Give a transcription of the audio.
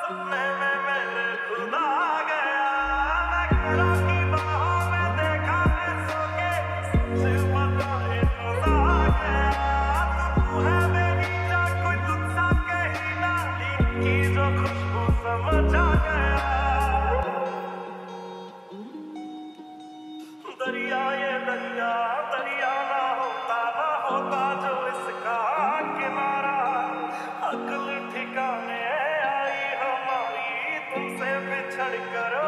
सपने में मेरे खुदा गया, मैं खैरा की बाहों में देखा है सो के, सच बताए खुदा गया। तू है मेरी जान, कोई तुझसा कहीं ना, की जो खुशबू समझ आ गया। दरिया ये दरिया दरिया ना होता जो इसका किनारा, अक्ल ठिकाने आई हमारी तुमसे बिछड़ कर।